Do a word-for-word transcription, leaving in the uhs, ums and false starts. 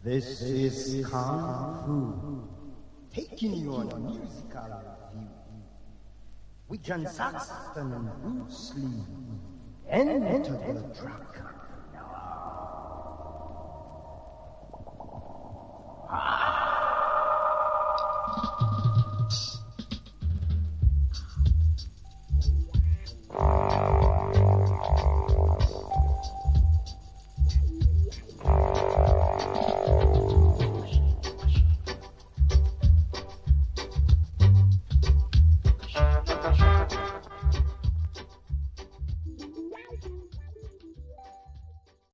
This is Kung Fu, taking you on a musical view with John Saxon and Bruce Lee. Enter the track now. Ah.